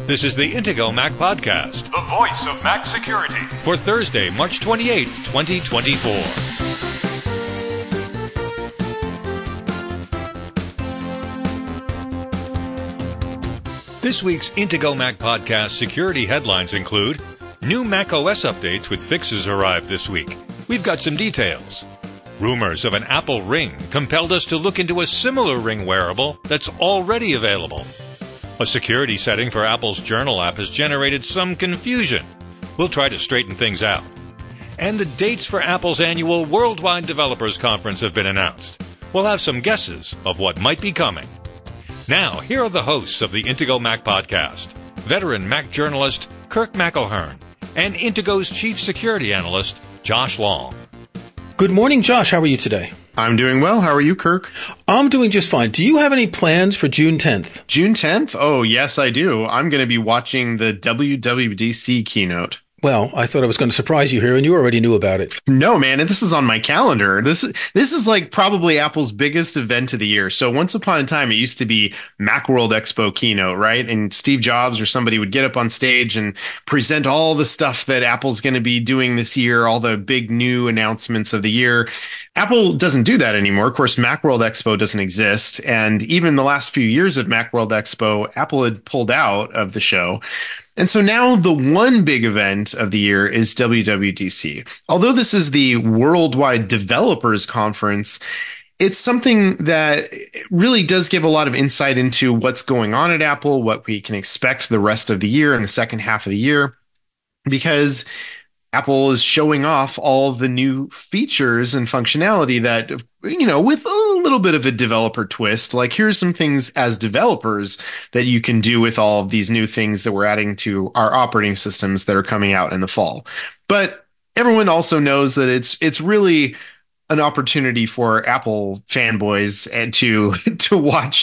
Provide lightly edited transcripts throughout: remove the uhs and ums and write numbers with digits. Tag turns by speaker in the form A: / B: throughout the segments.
A: This is the Intego Mac Podcast,
B: the voice of Mac security,
A: for Thursday, March 28th, 2024. This week's Intego Mac Podcast security headlines include: new Mac OS updates with fixes arrived this week. We've got some details. Rumors of an Apple Ring compelled us to look into a similar ring wearable that's already available. A security setting for Apple's Journal app has generated some confusion. We'll try to straighten things out. And the dates for Apple's annual Worldwide Developers Conference have been announced. We'll have some guesses of what might be coming. Now, here are the hosts of the Intego Mac Podcast, veteran Mac journalist Kirk McElhearn and Intego's chief security analyst, Josh Long.
C: Good morning, Josh. How are you today?
D: I'm doing well. How are you, Kirk?
C: I'm doing just fine. Do you have any plans for June 10th?
D: June 10th? Oh, yes, I do. I'm going to be watching the WWDC keynote.
C: Well, I thought I was going to surprise you here, and you already knew about it.
D: No, man, this is on my calendar. This is like probably Apple's biggest event of the year. So once upon a time, it used to be Macworld Expo keynote, right? And Steve Jobs or somebody would get up on stage and present all the stuff that Apple's going to be doing this year, all the big new announcements of the year. Apple doesn't do that anymore. Of course, Macworld Expo doesn't exist. And even the last few years at Macworld Expo, Apple had pulled out of the show. And so now the one big event of the year is WWDC. Although this is the Worldwide Developers Conference, it's something that really does give a lot of insight into what's going on at Apple, what we can expect the rest of the year and the second half of the year, because Apple is showing off all the new features and functionality that, you know, with a little bit of a developer twist, like here's some things as developers that you can do with all of these new things that we're adding to our operating systems that are coming out in the fall. But everyone also knows that it's really an opportunity for Apple fanboys and to watch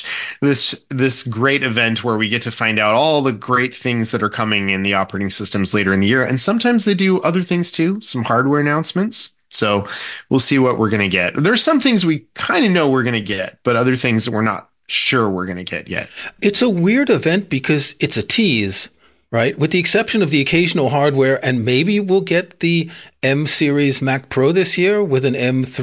D: this great event where we get to find out all the great things that are coming in the operating systems later in the year. And sometimes they do other things too, some hardware announcements. So we'll see what we're going to get. There's some things we kind of know we're going to get, but other things that we're not sure we're going to get yet.
C: It's a weird event because it's a tease, right? With the exception of the occasional hardware, and maybe we'll get the M series Mac Pro this year with an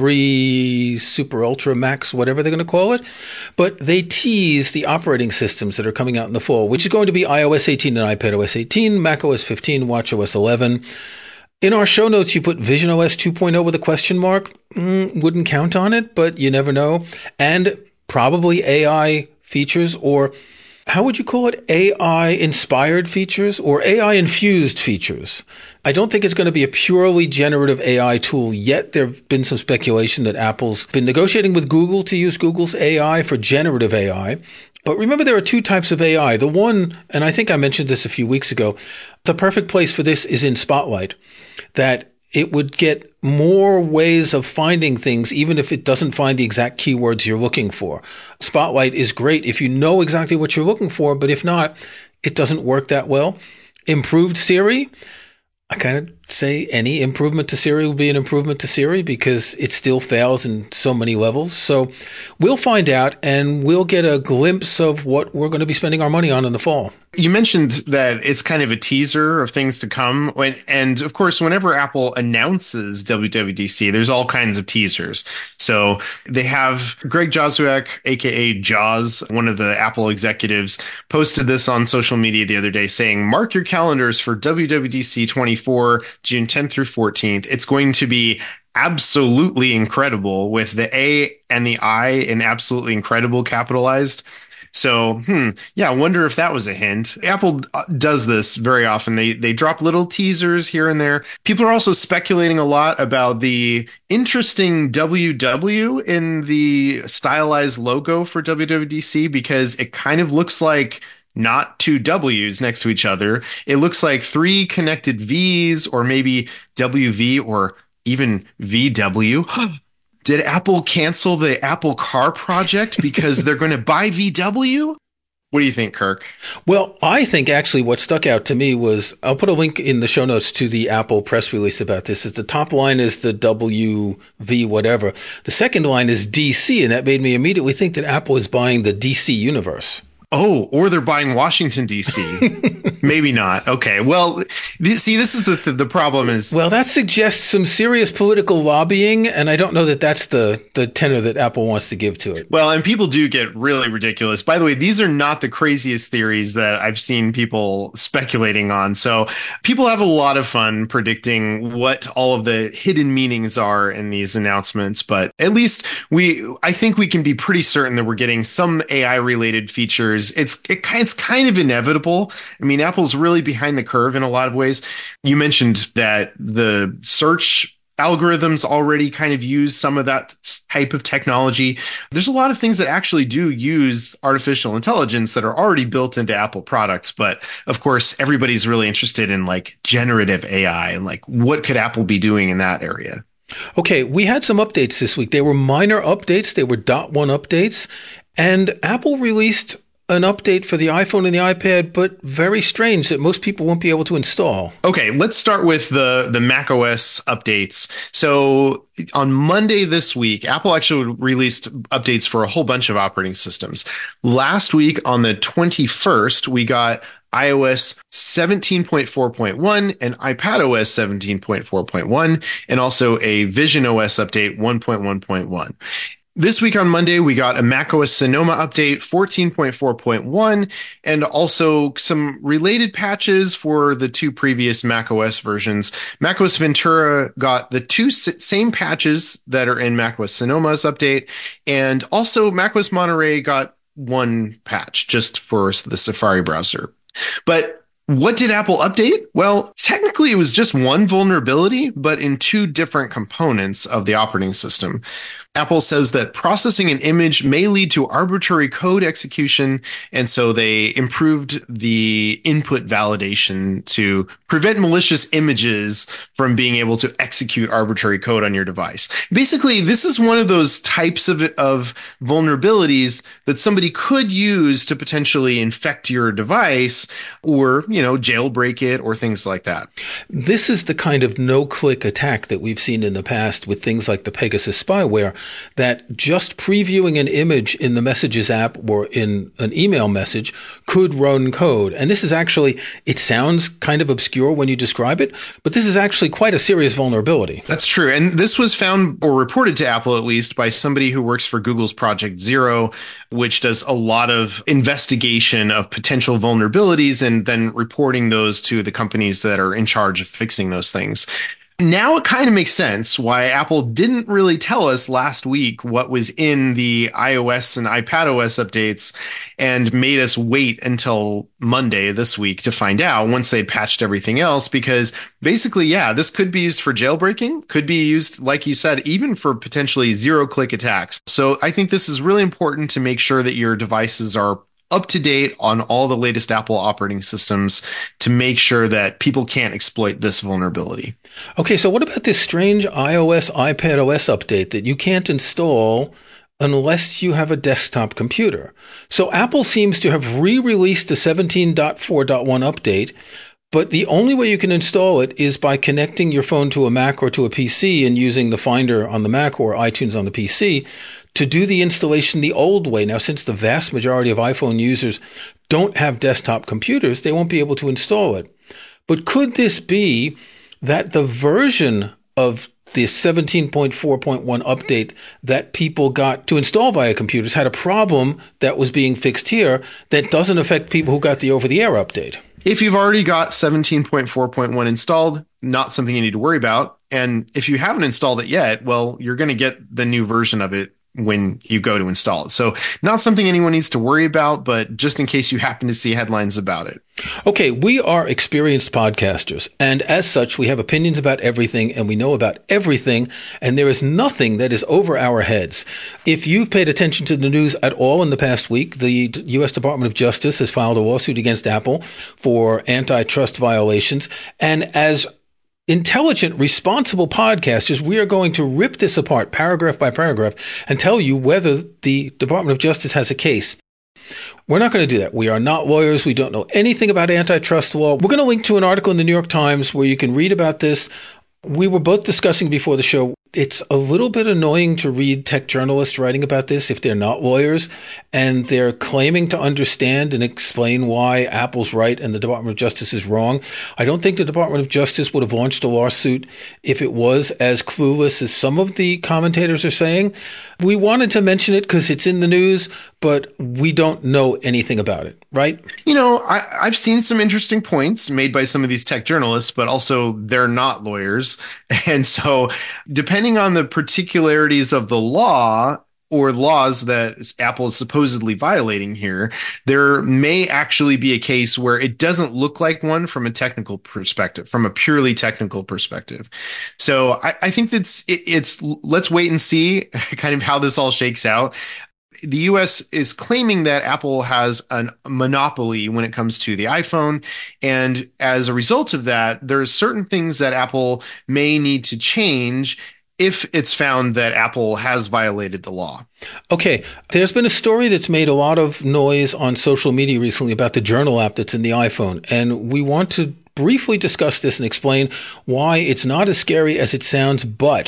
C: M3 Super Ultra Max, whatever they're going to call it. But they tease the operating systems that are coming out in the fall, which is going to be iOS 18 and iPadOS 18, macOS 15, watchOS 11. In our show notes, you put visionOS 2.0 with a question mark. Wouldn't count on it, but you never know. And probably AI features, or how would you call it? AI-inspired features or AI-infused features? I don't think it's going to be a purely generative AI tool yet. There have been some speculation that Apple's been negotiating with Google to use Google's AI for generative AI. But remember, there are two types of AI. The one, and I think I mentioned this a few weeks ago, the perfect place for this is in Spotlight, that it would get more ways of finding things, even if it doesn't find the exact keywords you're looking for. Spotlight is great if you know exactly what you're looking for, but if not, it doesn't work that well. Improved Siri, I kind of say any improvement to Siri will be an improvement to Siri because it still fails in so many levels. So we'll find out, and we'll get a glimpse of what we're going to be spending our money on in the fall.
D: You mentioned that it's kind of a teaser of things to come. And of course, whenever Apple announces WWDC, there's all kinds of teasers. So they have Greg Joswiak, aka Jaws, one of the Apple executives, posted this on social media the other day saying, mark your calendars for WWDC 24, June 10th through 14th. It's going to be absolutely incredible, with the A and the I in absolutely incredible capitalized. So, I wonder if that was a hint. Apple does this very often. They drop little teasers here and there. People are also speculating a lot about the interesting WW in the stylized logo for WWDC, because it kind of looks like not two W's next to each other. It looks like three connected V's, or maybe WV, or even VW. Did Apple cancel the Apple Car project because they're going to buy VW? What do you think, Kirk?
C: Well, I think actually what stuck out to me was, I'll put a link in the show notes to the Apple press release about this, is the top line is the WV whatever. The second line is DC, and that made me immediately think that Apple is buying the DC universe.
D: Oh, or they're buying Washington, D.C. Maybe not. Okay. Well, see, this is the problem is.
C: Well, that suggests some serious political lobbying, and I don't know that that's the tenor that Apple wants to give to it.
D: Well, and people do get really ridiculous. By the way, these are not the craziest theories that I've seen people speculating on. So people have a lot of fun predicting what all of the hidden meanings are in these announcements. But at least I think we can be pretty certain that we're getting some AI related features. It's kind of inevitable. I mean, Apple's really behind the curve in a lot of ways. You mentioned that the search algorithms already kind of use some of that type of technology. There's a lot of things that actually do use artificial intelligence that are already built into Apple products. But of course, everybody's really interested in like generative AI and like what could Apple be doing in that area?
C: Okay, we had some updates this week. They were minor updates. They were .1 updates. And Apple released an update for the iPhone and the iPad, but very strange that most people won't be able to install.
D: Okay, let's start with the macOS updates. So on Monday this week, Apple actually released updates for a whole bunch of operating systems. Last week on the 21st, we got iOS 17.4.1 and iPadOS 17.4.1, and also a visionOS update 1.1.1. This week on Monday, we got a macOS Sonoma update 14.4.1 and also some related patches for the two previous macOS versions. macOS Ventura got the two same patches that are in macOS Sonoma's update, and also macOS Monterey got one patch just for the Safari browser. But what did Apple update? Well, technically it was just one vulnerability, but in two different components of the operating system. Apple says that processing an image may lead to arbitrary code execution, and so they improved the input validation to prevent malicious images from being able to execute arbitrary code on your device. Basically, this is one of those types of vulnerabilities that somebody could use to potentially infect your device or, jailbreak it or things like that.
C: This is the kind of no-click attack that we've seen in the past with things like the Pegasus spyware, that just previewing an image in the Messages app or in an email message could run code. And this is actually, it sounds kind of obscure when you describe it, but this is actually quite a serious vulnerability.
D: That's true. And this was found or reported to Apple, at least, by somebody who works for Google's Project Zero, which does a lot of investigation of potential vulnerabilities and then reporting those to the companies that are in charge of fixing those things. Now it kind of makes sense why Apple didn't really tell us last week what was in the iOS and iPadOS updates and made us wait until Monday this week to find out once they'd patched everything else, because basically, this could be used for jailbreaking, could be used, like you said, even for potentially zero-click attacks. So I think this is really important to make sure that your devices are up to date on all the latest Apple operating systems to make sure that people can't exploit this vulnerability.
C: Okay, so what about this strange iOS, iPadOS update that you can't install unless you have a desktop computer? So Apple seems to have re-released the 17.4.1 update, but the only way you can install it is by connecting your phone to a Mac or to a PC and using the Finder on the Mac or iTunes on the PC to do the installation the old way. Now, since the vast majority of iPhone users don't have desktop computers, they won't be able to install it. But could this be that the version of the 17.4.1 update that people got to install via computers had a problem that was being fixed here that doesn't affect people who got the over-the-air update?
D: If you've already got 17.4.1 installed, not something you need to worry about. And if you haven't installed it yet, well, you're going to get the new version of it when you go to install it. So not something anyone needs to worry about, but just in case you happen to see headlines about it.
C: Okay, we are experienced podcasters, and as such, we have opinions about everything, and we know about everything, and there is nothing that is over our heads. If you've paid attention to the news at all in the past week, the U.S. Department of Justice has filed a lawsuit against Apple for antitrust violations, and as intelligent, responsible podcasters, we are going to rip this apart paragraph by paragraph and tell you whether the Department of Justice has a case. We're not going to do that. We are not lawyers. We don't know anything about antitrust law. We're going to link to an article in the New York Times where you can read about this. We were both discussing before the show It's a little bit annoying to read tech journalists writing about this if they're not lawyers, and they're claiming to understand and explain why Apple's right and the Department of Justice is wrong. I don't think the Department of Justice would have launched a lawsuit if it was as clueless as some of the commentators are saying. We wanted to mention it because it's in the news, but we don't know anything about it, right?
D: You know, I've seen some interesting points made by some of these tech journalists, but also they're not lawyers. And so depending on the particularities of the law or laws that Apple is supposedly violating here, there may actually be a case where it doesn't look like one from a technical perspective, from a purely technical perspective. So I think that's it's let's wait and see kind of how this all shakes out. The US is claiming that Apple has a monopoly when it comes to the iPhone. And as a result of that, there's certain things that Apple may need to change if it's found that Apple has violated the law.
C: Okay, there's been a story that's made a lot of noise on social media recently about the Journal app that's in the iPhone. And we want to briefly discuss this and explain why it's not as scary as it sounds.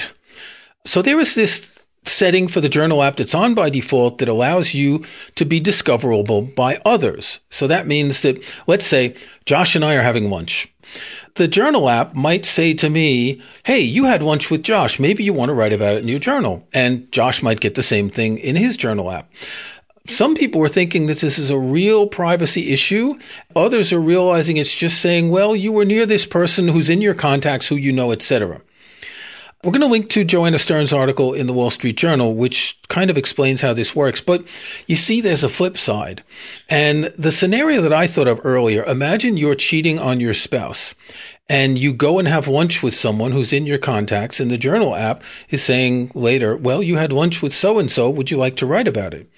C: So there is this setting for the Journal app that's on by default that allows you to be discoverable by others. So that means that, let's say, Josh and I are having lunch. The Journal app might say to me, hey, you had lunch with Josh. Maybe you want to write about it in your journal. And Josh might get the same thing in his Journal app. Some people are thinking that this is a real privacy issue. Others are realizing it's just saying, well, you were near this person who's in your contacts, who you know, etc. We're going to link to Joanna Stern's article in the Wall Street Journal, which kind of explains how this works. But you see, there's a flip side. And the scenario that I thought of earlier, imagine you're cheating on your spouse and you go and have lunch with someone who's in your contacts, and the Journal app is saying later, well, you had lunch with so-and-so. Would you like to write about it?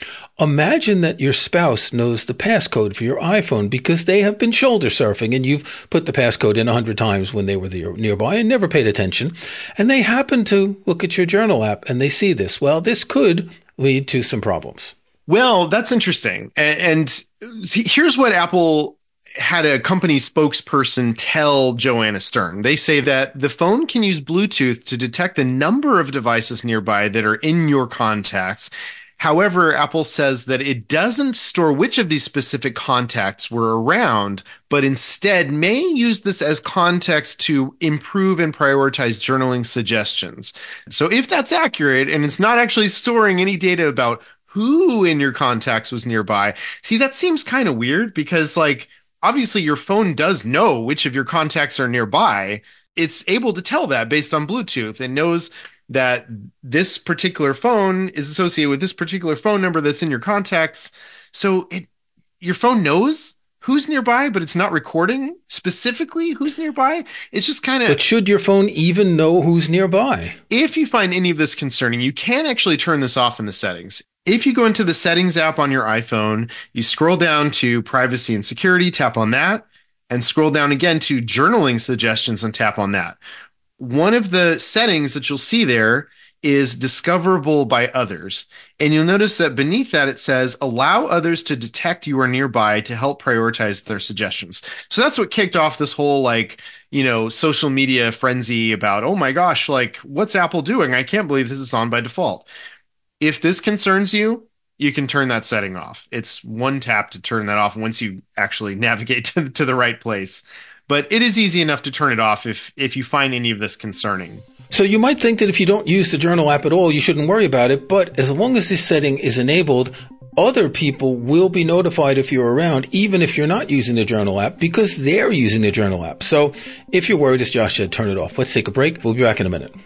C: Imagine that your spouse knows the passcode for your iPhone because they have been shoulder surfing and you've put the passcode in 100 times when they were nearby and never paid attention. And they happen to look at your Journal app and they see this. Well, this could lead to some problems.
D: Well, that's interesting. And here's what Apple had a company spokesperson tell Joanna Stern. They say that the phone can use Bluetooth to detect the number of devices nearby that are in your contacts. However, Apple says that it doesn't store which of these specific contacts were around, but instead may use this as context to improve and prioritize journaling suggestions. So if that's accurate, and it's not actually storing any data about who in your contacts was nearby, see, that seems kind of weird because, like, obviously your phone does know which of your contacts are nearby. It's able to tell that based on Bluetooth and knows that this particular phone is associated with this particular phone number that's in your contacts. So your phone knows who's nearby, but it's not recording specifically who's nearby. It's just kind of...
C: But should your phone even know who's nearby?
D: If you find any of this concerning, you can actually turn this off in the settings. If you go into the Settings app on your iPhone, you scroll down to Privacy and Security, tap on that, and scroll down again to Journaling Suggestions and tap on that. One of the settings that you'll see there is discoverable by others. And you'll notice that beneath that, it says, allow others to detect you are nearby to help prioritize their suggestions. So that's what kicked off this whole, like, you know, social media frenzy about, oh my gosh, like, what's Apple doing? I can't believe this is on by default. If this concerns you, you can turn that setting off. It's one tap to turn that off once you actually navigate to the right place. But it is easy enough to turn it off if you find any of this concerning.
C: So you might think that if you don't use the Journal app at all, you shouldn't worry about it. But as long as this setting is enabled, other people will be notified if you're around, even if you're not using the Journal app, because they're using the Journal app. So if you're worried, as Josh said, turn it off. Let's take a break. We'll be back in a minute.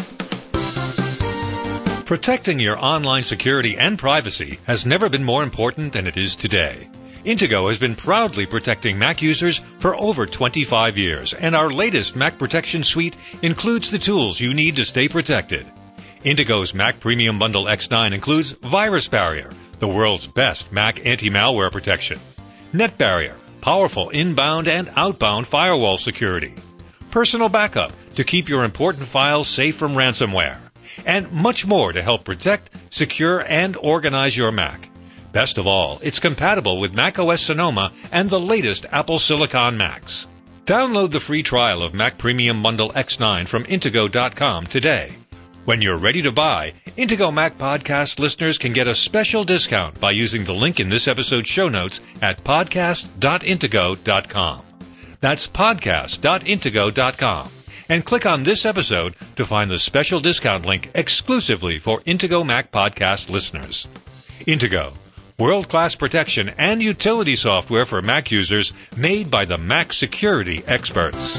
A: Protecting your online security and privacy has never been more important than it is today. Intego has been proudly protecting Mac users for over 25 years, and our latest Mac Protection Suite includes the tools you need to stay protected. Intego's Mac Premium Bundle X9 includes Virus Barrier, the world's best Mac anti-malware protection, Net Barrier, powerful inbound and outbound firewall security, Personal Backup to keep your important files safe from ransomware, and much more to help protect, secure, and organize your Mac. Best of all, it's compatible with macOS Sonoma and the latest Apple Silicon Macs. Download the free trial of Mac Premium Bundle X9 from Intego.com today. When you're ready to buy, Intego Mac Podcast listeners can get a special discount by using the link in this episode's show notes at podcast.intego.com. That's podcast.intego.com. And click on this episode to find the special discount link exclusively for Intego Mac Podcast listeners. Intego, world-class protection and utility software for Mac users made by the Mac security experts.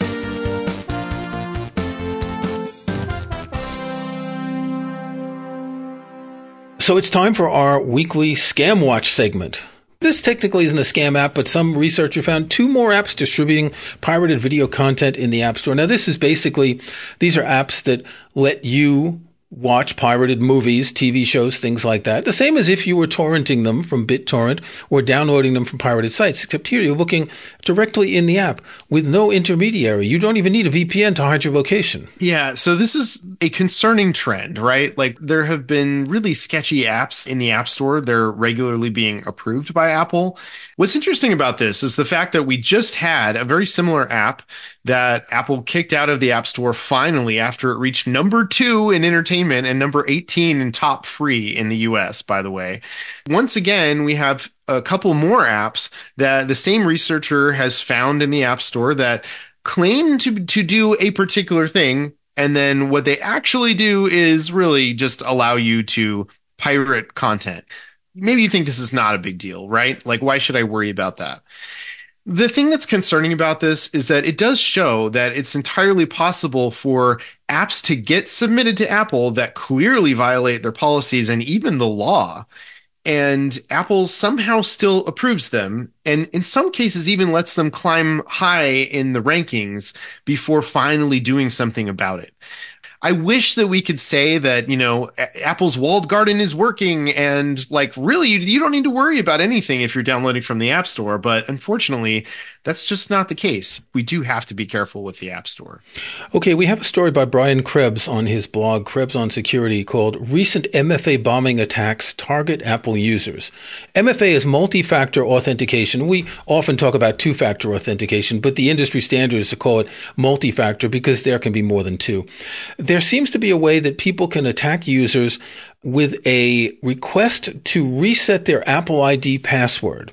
C: So it's time for our weekly Scam Watch segment. This technically isn't a scam app, but some researcher found 2 more apps distributing pirated video content in the App Store. Now, these are apps that let you watch pirated movies, TV shows, things like that. The same as if you were torrenting them from BitTorrent or downloading them from pirated sites, except here you're looking directly in the app with no intermediary. You don't even need a VPN to hide your location.
D: Yeah, so this is a concerning trend, right? Like there have been really sketchy apps in the App Store. They're regularly being approved by Apple. What's interesting about this is the fact that we just had a very similar app that Apple kicked out of the App Store finally after it reached number 2 in entertainment and number 18 in top free in the US, by the way. Once again, we have a couple more apps that the same researcher has found in the App Store that claim to do a particular thing. And then what they actually do is really just allow you to pirate content. Maybe you think this is not a big deal, right? Like, why should I worry about that? The thing that's concerning about this is that it does show that it's entirely possible for apps to get submitted to Apple that clearly violate their policies and even the law. And Apple somehow still approves them, and in some cases even lets them climb high in the rankings before finally doing something about it. I wish that we could say that, Apple's walled garden is working and like really you don't need to worry about anything if you're downloading from the App Store. But unfortunately, that's just not the case. We do have to be careful with the App Store.
C: Okay, we have a story by Brian Krebs on his blog, Krebs on Security, called Recent MFA Bombing Attacks Target Apple Users. MFA is multi-factor authentication. We often talk about two-factor authentication, but the industry standard is to call it multi-factor because there can be more than 2. There seems to be a way that people can attack users with a request to reset their Apple ID password.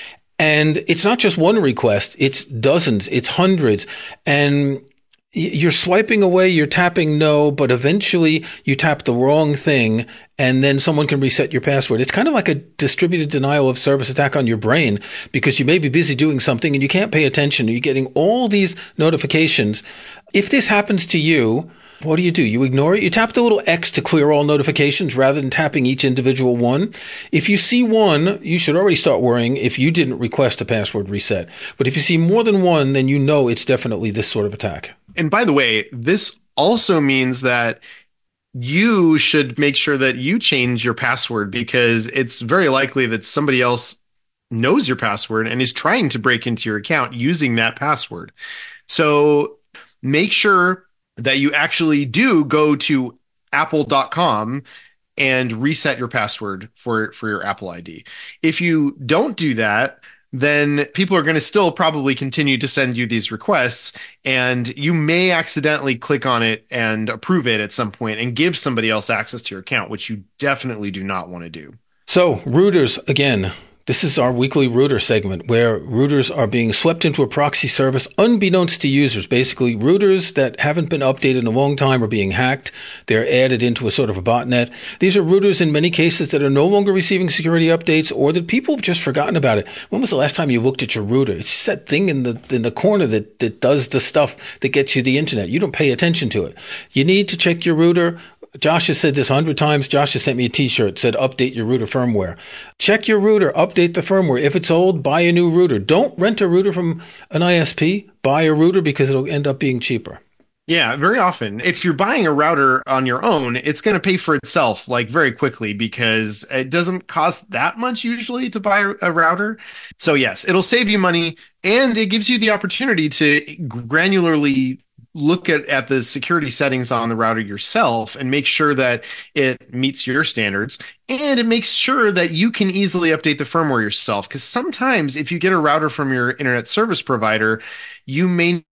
C: And it's not just one request, it's dozens, it's hundreds. And you're swiping away, you're tapping no, but eventually you tap the wrong thing and then someone can reset your password. It's kind of like a distributed denial of service attack on your brain because you may be busy doing something and you can't pay attention. You're getting all these notifications. If this happens to you, what do? You ignore it. You tap the little X to clear all notifications rather than tapping each individual one. If you see one, you should already start worrying if you didn't request a password reset. But if you see more than one, then you know it's definitely this sort of attack.
D: And by the way, this also means that you should make sure that you change your password because it's very likely that somebody else knows your password and is trying to break into your account using that password. So make sure that you actually do go to apple.com and reset your password for your Apple ID. If you don't do that, then people are going to still probably continue to send you these requests, and you may accidentally click on it and approve it at some point and give somebody else access to your account, which you definitely do not want to do.
C: So, routers, again, this is our weekly router segment where routers are being swept into a proxy service unbeknownst to users. Basically, routers that haven't been updated in a long time are being hacked. They're added into a sort of a botnet. These are routers in many cases that are no longer receiving security updates or that people have just forgotten about it. When was the last time you looked at your router? It's just that thing in the corner that does the stuff that gets you the internet. You don't pay attention to it. You need to check your router. Josh has said this 100 times. Josh has sent me a t-shirt, said update your router firmware. Check your router, update the firmware. If it's old, buy a new router. Don't rent a router from an ISP. Buy a router because it'll end up being cheaper.
D: Yeah, very often. If you're buying a router on your own, it's going to pay for itself like very quickly because it doesn't cost that much usually to buy a router. So yes, it'll save you money and it gives you the opportunity to granularly look at the security settings on the router yourself and make sure that it meets your standards. And it makes sure that you can easily update the firmware yourself. Because sometimes if you get a router from your internet service provider, you may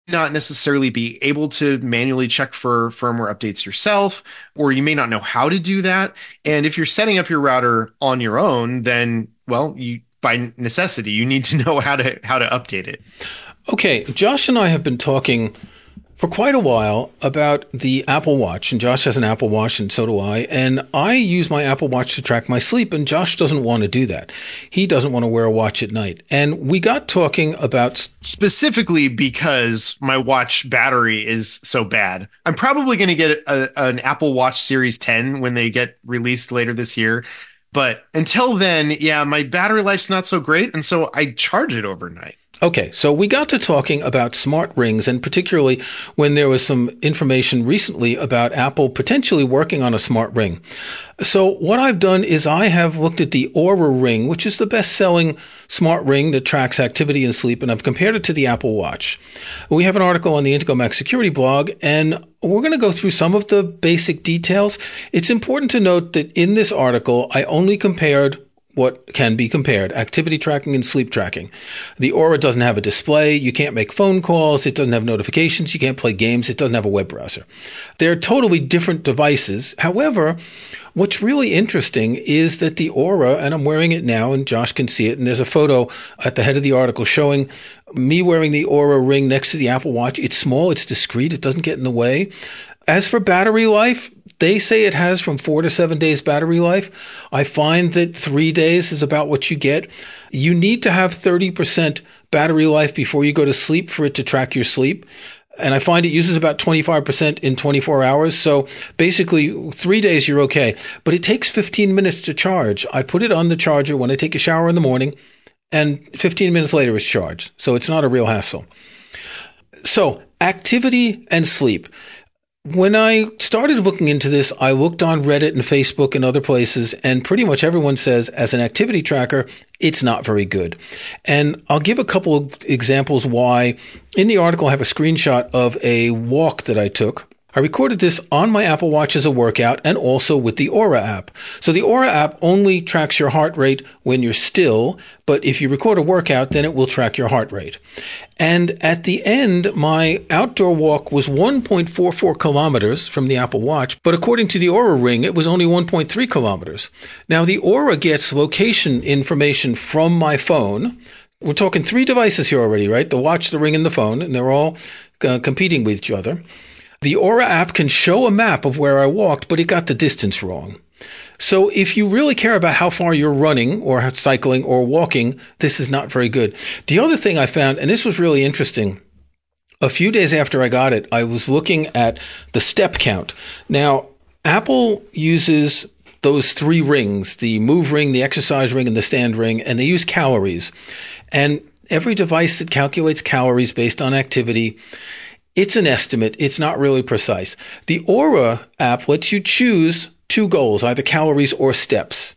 D: not necessarily be able to manually check for firmware updates yourself, or you may not know how to do that. And if you're setting up your router on your own, then, well, you by necessity, you need to know how to update it.
C: Okay, Josh and I have been talking for quite a while about the Apple Watch, and Josh has an Apple Watch and so do I, and I use my Apple Watch to track my sleep, and Josh doesn't want to do that. He doesn't want to wear a watch at night. And we got talking about...
D: Specifically because my watch battery is so bad. I'm probably going to get an Apple Watch Series 10 when they get released later this year. But until then, yeah, my battery life's not so great, and so I charge it overnight.
C: Okay, so we got to talking about smart rings, and particularly when there was some information recently about Apple potentially working on a smart ring. So what I've done is I have looked at the Oura Ring, which is the best-selling smart ring that tracks activity and sleep, and I've compared it to the Apple Watch. We have an article on the Intego Mac Security blog, and we're going to go through some of the basic details. It's important to note that in this article, I only compared what can be compared: activity tracking and sleep tracking. The Oura doesn't have a display. You can't make phone calls. It doesn't have notifications. You can't play games. It doesn't have a web browser. They're totally different devices. However, what's really interesting is that the Oura, and I'm wearing it now, and Josh can see it, and there's a photo at the head of the article showing me wearing the Oura Ring next to the Apple Watch. It's small. It's discreet. It doesn't get in the way. As for battery life, they say it has from 4 to 7 days battery life. I find that 3 days is about what you get. You need to have 30% battery life before you go to sleep for it to track your sleep. And I find it uses about 25% in 24 hours. So basically 3 days, you're okay. But it takes 15 minutes to charge. I put it on the charger when I take a shower in the morning, and 15 minutes later it's charged. So it's not a real hassle. So activity and sleep. When I started looking into this, I looked on Reddit and Facebook and other places, and pretty much everyone says as an activity tracker, it's not very good. And I'll give a couple of examples why. In the article, I have a screenshot of a walk that I took. I recorded this on my Apple Watch as a workout and also with the Oura app. So the Oura app only tracks your heart rate when you're still, but if you record a workout, then it will track your heart rate. And at the end, my outdoor walk was 1.44 kilometers from the Apple Watch, but according to the Oura Ring, it was only 1.3 kilometers. Now, the Oura gets location information from my phone. We're talking 3 devices here already, right? The watch, the ring, and the phone, and they're all competing with each other. The Oura app can show a map of where I walked, but it got the distance wrong. So if you really care about how far you're running or cycling or walking, this is not very good. The other thing I found, and this was really interesting, a few days after I got it, I was looking at the step count. Now, Apple uses those 3 rings, the Move Ring, the Exercise Ring, and the Stand Ring, and they use calories. And every device that calculates calories based on activity, it's an estimate. It's not really precise. The Oura app lets you choose 2 goals, either calories or steps.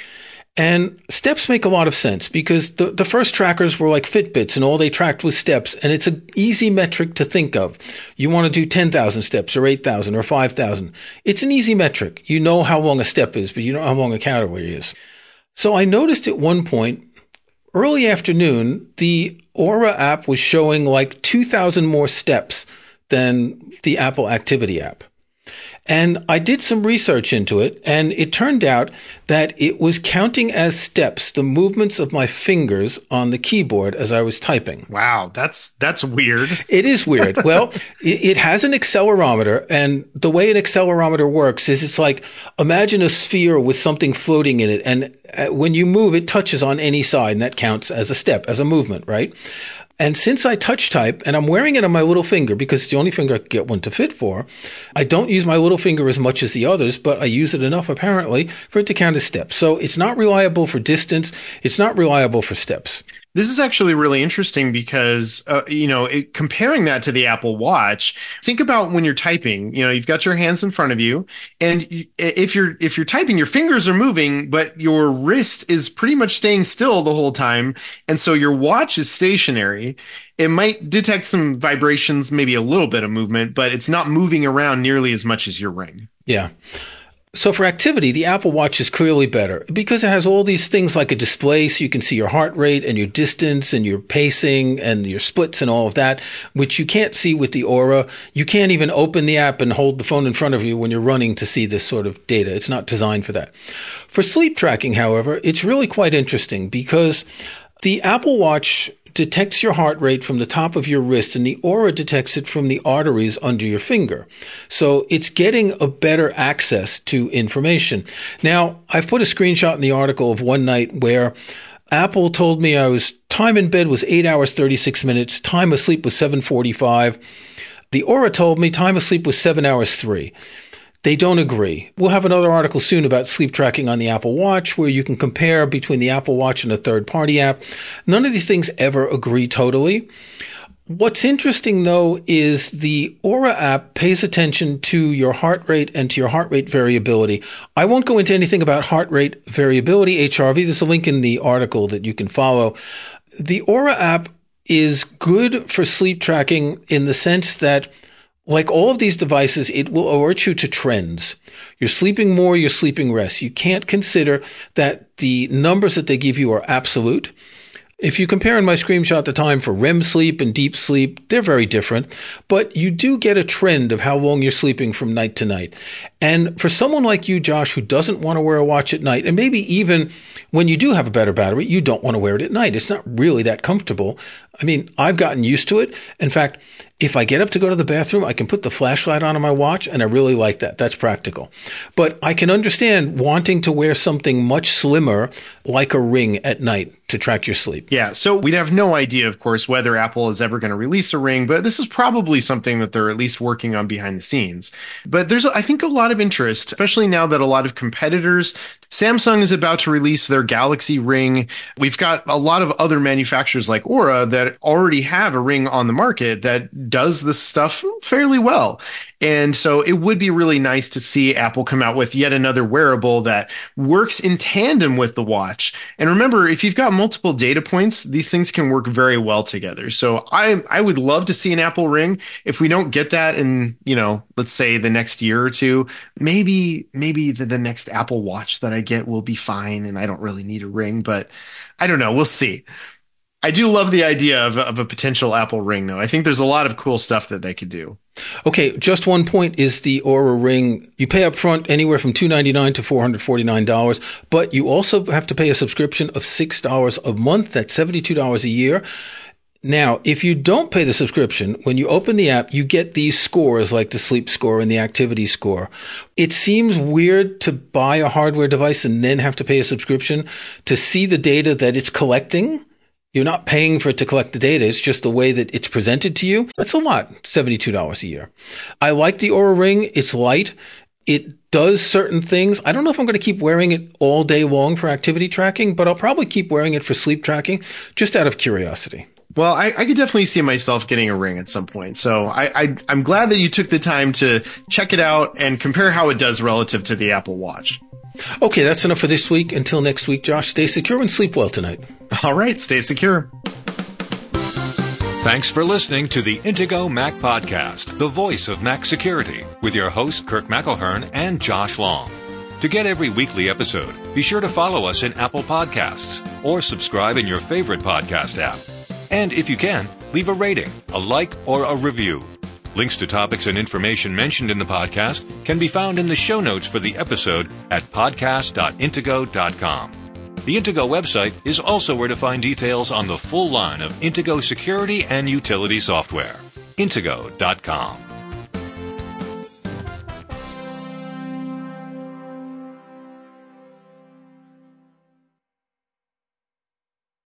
C: And steps make a lot of sense because the first trackers were like Fitbits and all they tracked was steps. And it's an easy metric to think of. You want to do 10,000 steps or 8,000 or 5,000. It's an easy metric. You know how long a step is, but you don't know how long a calorie is. So I noticed at one point, early afternoon, the Oura app was showing like 2,000 more steps than the Apple Activity app. And I did some research into it, and it turned out that it was counting as steps the movements of my fingers on the keyboard as I was typing.
D: Wow, that's weird.
C: It is weird. Well, it has an accelerometer, and the way an accelerometer works is it's like, imagine a sphere with something floating in it, and when you move, it touches on any side, and that counts as a step, as a movement, right? And since I touch type, and I'm wearing it on my little finger because it's the only finger I can get one to fit for, I don't use my little finger as much as the others, but I use it enough apparently for it to count as steps. So it's not reliable for distance. It's not reliable for steps.
D: This is actually really interesting because, comparing that to the Apple Watch, think about when you're typing, you've got your hands in front of you, and if you're typing, your fingers are moving, but your wrist is pretty much staying still the whole time. And so your watch is stationary. It might detect some vibrations, maybe a little bit of movement, but it's not moving around nearly as much as your ring.
C: Yeah. So for activity, the Apple Watch is clearly better because it has all these things like a display so you can see your heart rate and your distance and your pacing and your splits and all of that, which you can't see with the Oura. You can't even open the app and hold the phone in front of you when you're running to see this sort of data. It's not designed for that. For sleep tracking, however, it's really quite interesting because the Apple Watch detects your heart rate from the top of your wrist and the Oura detects it from the arteries under your finger. So it's getting a better access to information. Now, I've put a screenshot in the article of one night where Apple told me time in bed was 8 hours, 36 minutes. Time asleep was 7:45. The Oura told me time asleep was 7 hours, 3. They don't agree. We'll have another article soon about sleep tracking on the Apple Watch where you can compare between the Apple Watch and a third-party app. None of these things ever agree totally. What's interesting, though, is the Oura app pays attention to your heart rate and to your heart rate variability. I won't go into anything about heart rate variability, HRV. There's a link in the article that you can follow. The Oura app is good for sleep tracking in the sense that like all of these devices, it will alert you to trends. You're sleeping more, you're sleeping less. You can't consider that the numbers that they give you are absolute. If you compare in my screenshot the time for REM sleep and deep sleep, they're very different, but you do get a trend of how long you're sleeping from night to night. And for someone like you, Josh, who doesn't want to wear a watch at night, and maybe even when you do have a better battery, you don't want to wear it at night. It's not really that comfortable. I mean, I've gotten used to it. In fact, if I get up to go to the bathroom, I can put the flashlight on my watch, and I really like that. That's practical. But I can understand wanting to wear something much slimmer, like a ring at night, to track your sleep.
D: Yeah, so we'd have no idea, of course, whether Apple is ever going to release a ring, but this is probably something that they're at least working on behind the scenes. But there's, I think, a lot of interest, especially now that a lot of competitors, Samsung is about to release their Galaxy Ring. We've got a lot of other manufacturers like Oura that already have a ring on the market that does this stuff fairly well. And so it would be really nice to see Apple come out with yet another wearable that works in tandem with the watch. And remember, if you've got multiple data points, these things can work very well together. So I would love to see an Apple Ring. If we don't get that in, let's say the next year or two, maybe the next Apple Watch that I get will be fine and I don't really need a ring, but I don't know. We'll see. I do love the idea of a potential Apple Ring, though. I think there's a lot of cool stuff that they could do.
C: Okay, just one point is the Oura Ring. You pay up front anywhere from $299 to $449, but you also have to pay a subscription of $6 a month. That's $72 a year. Now, if you don't pay the subscription, when you open the app, you get these scores like the sleep score and the activity score. It seems weird to buy a hardware device and then have to pay a subscription to see the data that it's collecting. You're not paying for it to collect the data. It's just the way that it's presented to you. That's a lot, $72 a year. I like the Oura Ring. It's light. It does certain things. I don't know if I'm going to keep wearing it all day long for activity tracking, but I'll probably keep wearing it for sleep tracking just out of curiosity.
D: Well, I could definitely see myself getting a ring at some point. So I'm glad that you took the time to check it out and compare how it does relative to the Apple Watch.
C: Okay, that's enough for this week. Until next week, Josh, stay secure and sleep well tonight.
D: All right, stay secure.
A: Thanks for listening to the Intego Mac Podcast, the voice of Mac security, with your hosts Kirk McElhearn and Josh Long. To get every weekly episode, be sure to follow us in Apple Podcasts or subscribe in your favorite podcast app. And if you can, leave a rating, a like, or a review. Links to topics and information mentioned in the podcast can be found in the show notes for the episode at podcast.intego.com. The Intego website is also where to find details on the full line of Intego security and utility software. Intego.com.